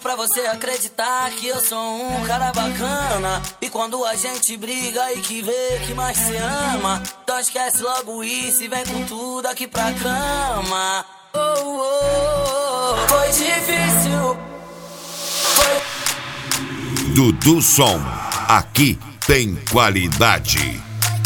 pra você acreditar que eu sou um cara bacana. E quando a gente briga e que vê que mais se ama, então esquece logo isso e vem com tudo aqui pra cama. Oh, oh, oh, foi difícil. Dudu Som, aqui tem qualidade.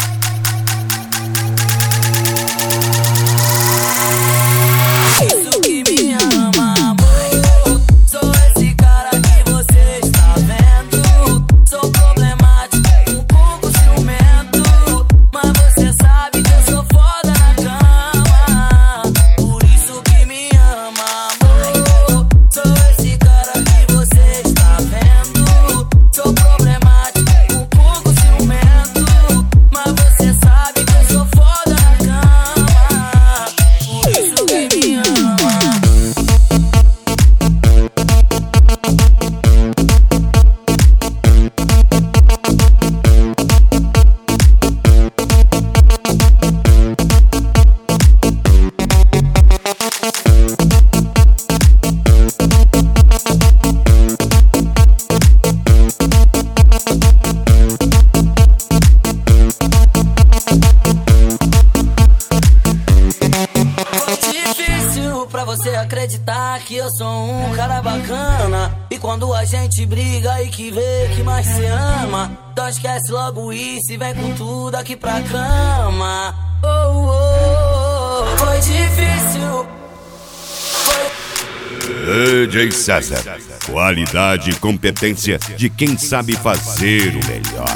Pra você acreditar que eu sou um cara bacana. E quando a gente briga e que vê que mais se ama, então esquece logo isso e vem com tudo aqui pra cama. Oh, oh, oh, foi difícil. DJ César, qualidade e competência de quem sabe fazer o melhor.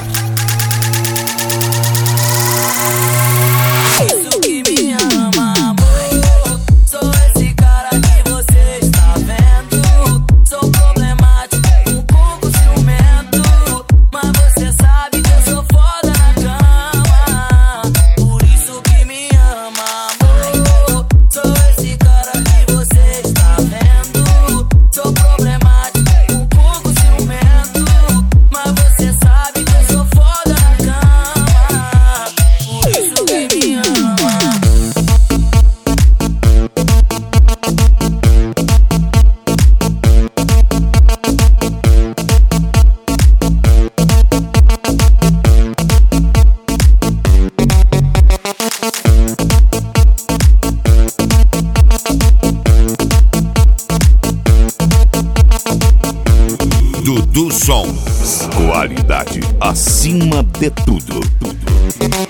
Dudu Som, qualidade acima de tudo.